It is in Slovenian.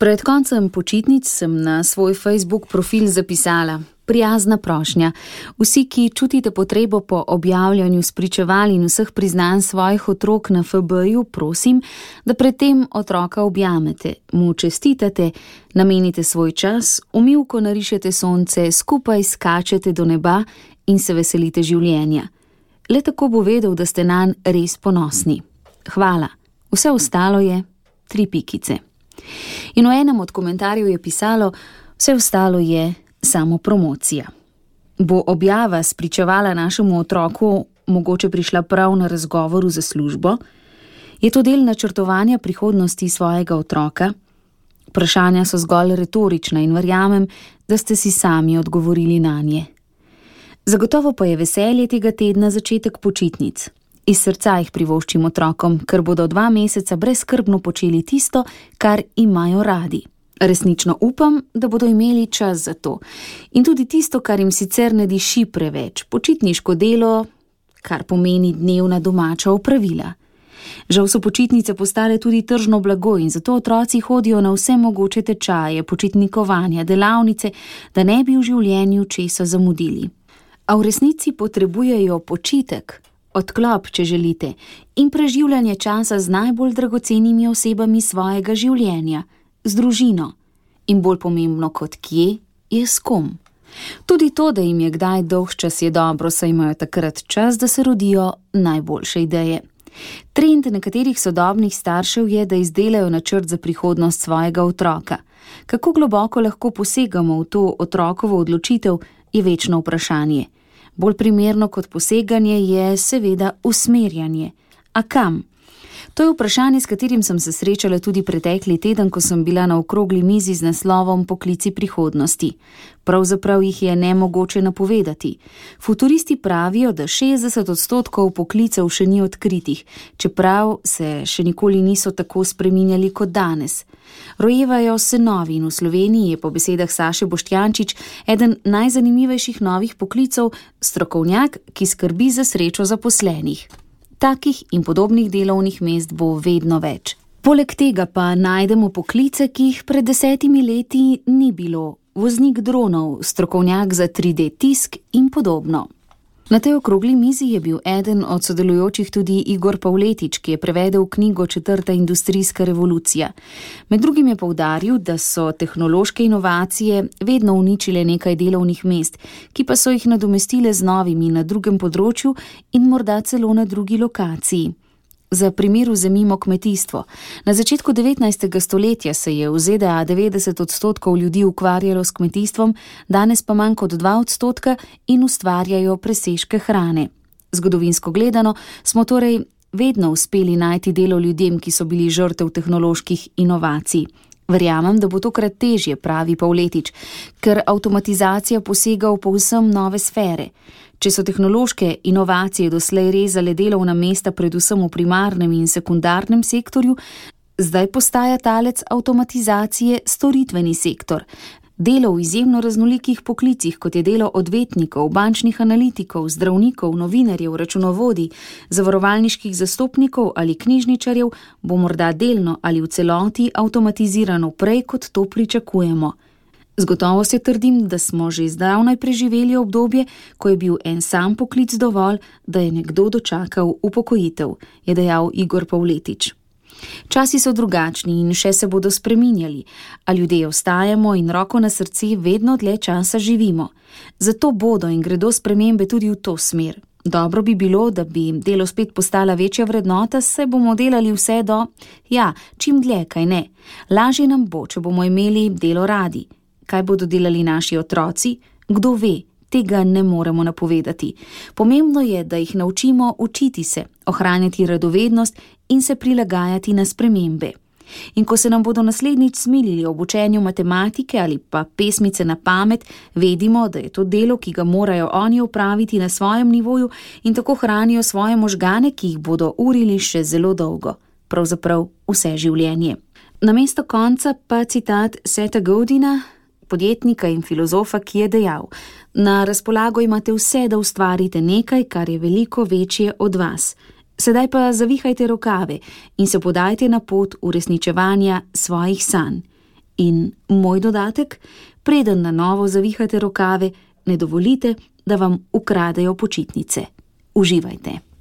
Pred koncem počitnic sem na svoj Facebook profil zapisala: prijazna prošnja. Vsi, ki čutite potrebo po objavljanju spričeval in vseh priznanj svojih otrok na FB-ju, prosim, da predtem otroka objamete, mu čestitate, namenite svoj čas, umivko narišete sonce, skupaj skačete do neba in se veselite življenja. Le tako bo vedel, da ste nanj res ponosni. Hvala. Vse ostalo je 3 pikice. In v enem od komentarjev je pisalo: vse ostalo je samo promocija. Bo objava spričevala našemu otroku mogoče prišla prav na razgovoru za službo? Je to del načrtovanja prihodnosti svojega otroka? Vprašanja so zgolj retorična in verjamem, da ste si sami odgovorili nanje. Zagotovo pa je veselje tega tedna začetek počitnic. Iz srca jih privoščim otrokom, ker bodo 2 meseca brezskrbno počeli tisto, kar imajo radi. Resnično upam, da bodo imeli čas za to. In tudi tisto, kar jim sicer ne diši preveč, počitniško delo, kar pomeni dnevna domača opravila. Žal so počitnice postale tudi tržno blago in zato otroci hodijo na vse mogoče tečaje, počitnikovanja, delavnice, da ne bi v življenju česa zamudili. A v resnici potrebujejo počitek, odklop, če želite, in preživljanje časa z najbolj dragocenimi osebami svojega življenja, z družino. In bolj pomembno kot kje, je s kom. Tudi to, da jim je kdaj dolgčas, je dobro, saj imajo takrat čas, da se rodijo najboljše ideje. Trend nekaterih sodobnih staršev je, da izdelajo načrt za prihodnost svojega otroka. Kako globoko lahko posegamo v to otrokovo odločitev, je večno vprašanje. Bolj primerno kot poseganje je seveda usmerjanje. A kam? To je vprašanje, s katerim sem se srečala tudi pretekli teden, ko sem bila na okrogli mizi z naslovom Poklici prihodnosti. Pravzaprav jih je nemogoče napovedati. Futuristi pravijo, da 60% poklicev še ni odkritih, čeprav se še nikoli niso tako spreminjali kot danes. Rojevajo se novi in v Sloveniji je po besedah Saše Boštjančič eden najzanimivejših novih poklicev strokovnjak, ki skrbi za srečo zaposlenih. Takih in podobnih delovnih mest bo vedno več. Poleg tega pa najdemo poklice, ki jih pred 10 leti ni bilo. Voznik dronov, strokovnjak za 3D tisk in podobno. Na tej okrogli mizi je bil eden od sodelujočih tudi Igor Pavletič, ki je prevedel knjigo 4. industrijska revolucija. Med drugim je poudaril, da so tehnološke inovacije vedno uničile nekaj delovnih mest, ki pa so jih nadomestile z novimi na drugem področju in morda celo na drugi lokaciji. Za primer vzemimo kmetijstvo. Na začetku 19. stoletja se je v ZDA 90% ljudi ukvarjalo s kmetijstvom, danes pa manj kot 2% in ustvarjajo presežke hrane. Zgodovinsko gledano smo torej vedno uspeli najti delo ljudem, ki so bili žrtev tehnoloških inovacij. Verjamem, da bo tokrat težje, pravi Pavletič, ker avtomatizacija posega v povsem nove sfere. Če so tehnološke inovacije doslej rezale delovna mesta predvsem v primarnem in sekundarnem sektorju, zdaj postaja talec avtomatizacije storitveni sektor. Delo v izjemno raznolikih poklicih, kot je delo odvetnikov, bančnih analitikov, zdravnikov, novinarjev, računovodij, zavarovalniških zastopnikov ali knjižničarjev, bo morda delno ali v celoti avtomatizirano prej, kot to pričakujemo. Z gotovostjo trdim, da smo že zdavnaj preživeli obdobje, ko je bil en sam poklic dovolj, da je nekdo dočakal upokojitev, je dejal Igor Pavletič. Časi so drugačni in še se bodo spreminjali, a ljudje ostajamo in roko na srce vedno dlje časa živimo. Zato bodo in gredo spremembe tudi v to smer. Dobro bi bilo, da bi delo spet postala večja vrednota, saj bomo delali vse do, čim dlje, kaj ne. Lažje nam bo, če bomo imeli delo radi. Kaj bodo delali naši otroci? Kdo ve? Tega ne moremo napovedati. Pomembno je, da jih naučimo učiti se, ohranjati radovednost in se prilagajati na spremembe. In ko se nam bodo naslednjič smilili ob učenju matematike ali pa pesmice na pamet, vedimo, da je to delo, ki ga morajo oni opraviti na svojem nivoju in tako hranijo svoje možgane, ki jih bodo urili še zelo dolgo, pravzaprav vse življenje. Namesto konca pa citat Setha Godina, podjetnika in filozofa, ki je dejal: na razpolago imate vse, da ustvarite nekaj, kar je veliko večje od vas. Sedaj pa zavihajte rokave in se podajte na pot uresničevanja svojih sanj. In moj dodatek, preden na novo zavihate rokave, ne dovolite, da vam ukradejo počitnice. Uživajte.